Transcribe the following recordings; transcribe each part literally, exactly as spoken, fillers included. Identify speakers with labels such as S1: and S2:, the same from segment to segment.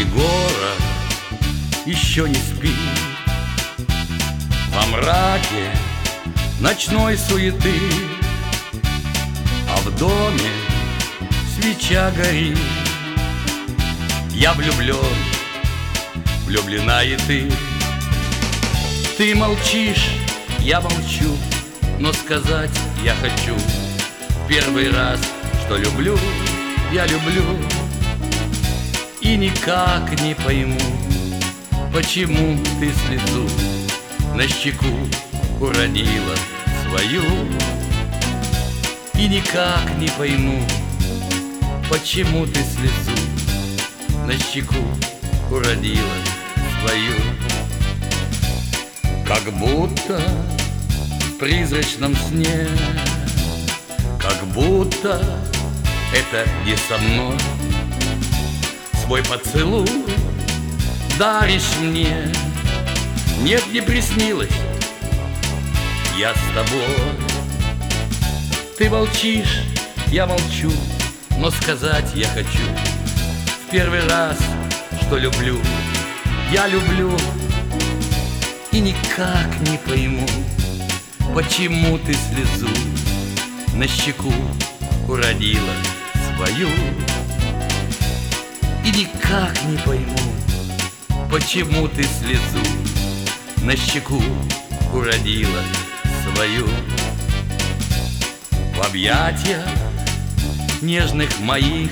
S1: город еще не спит. Во мраке ночной суеты, а в доме свеча горит. Я влюблен, влюблена и ты. Ты молчишь, я молчу, но сказать я хочу первый раз, что люблю, я люблю. И никак не пойму, почему ты слезу на щеку уронила свою. И никак не пойму, почему ты слезу на щеку уронила свою. Как будто в призрачном сне, как будто это не со мной. Свой поцелуй даришь мне. Нет, не приснилось, я с тобой. Ты молчишь, я молчу, но сказать я хочу в первый раз, что люблю, я люблю. И никак не пойму, почему ты слезу на щеку уронила свою. И никак не пойму, почему ты слезу на щеку уронила свою. В объятиях нежных моих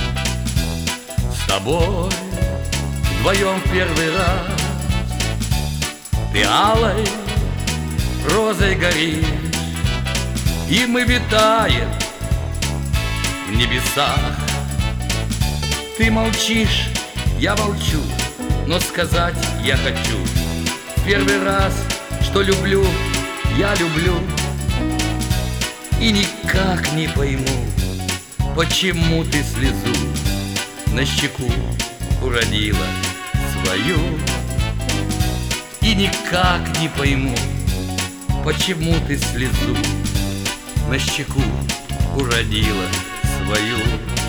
S1: с тобой вдвоем в первый раз. Ты алой розой горишь, и мы витаем в небесах. Ты молчишь, я молчу, но сказать я хочу первый раз, что люблю, я люблю. И никак не пойму, почему ты слезу на щеку уронила свою. И никак не пойму, почему ты слезу на щеку уронила свою.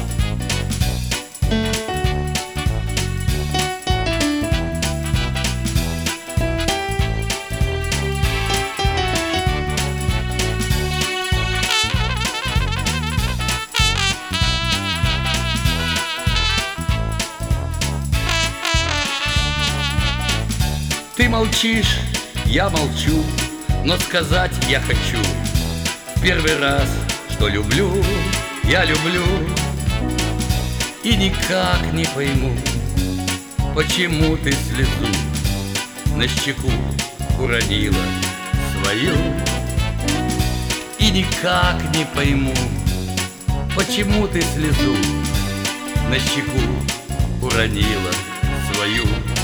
S1: Ты молчишь, я молчу, но сказать я хочу в первый раз, что люблю, я люблю. И никак не пойму, почему ты слезу на щеку уронила свою. И никак не пойму, почему ты слезу на щеку уронила свою.